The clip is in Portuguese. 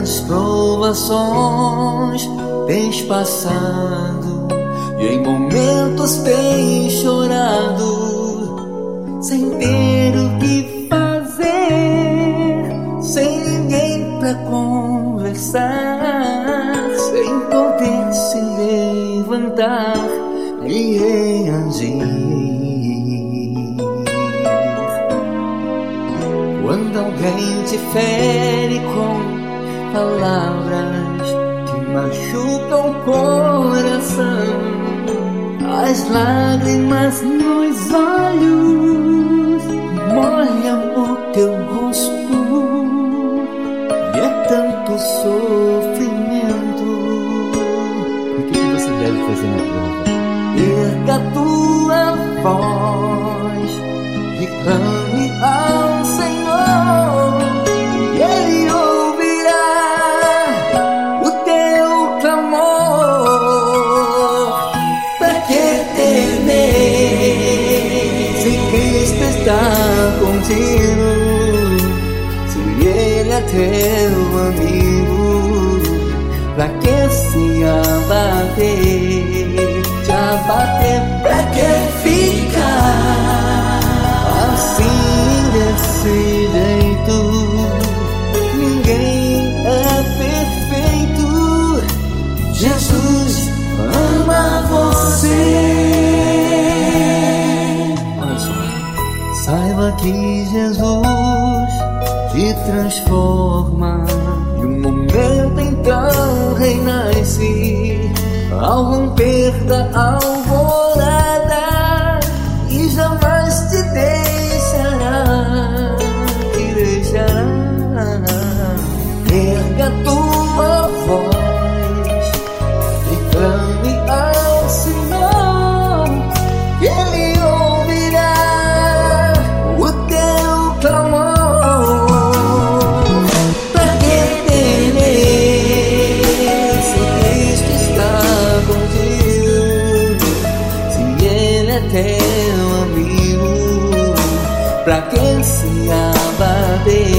Quantas provações tens passado e em momentos tens chorado, sem ter o que fazer, sem ninguém pra conversar, sem poder se levantar e reagir. Quando alguém te fere com palavras que machucam o coração, as lágrimas nos olhos molham o teu rosto, e é tanto sofrimento. E o que você deve fazer na prova? Erga tua voz, reclame ao Senhor, e Ele ouvirá o teu clamor. Pra que temer se Cristo está contigo? Se Ele é teu amigo, pra que se abater? Te abater, pra que ficar assim desse jeito? Ninguém é perfeito. Jesus ama você. Olha só. Saiba que Jesus te transforma, e um momento então renasce ao romper da alvorada, e jamais te deixará, te deixará. Erga tua voz, reclame ao Senhor, que Ele ouvirá o teu clamor. Pra que temer se Cristo está contigo? Se Ele é teu amigo, pra que se abater?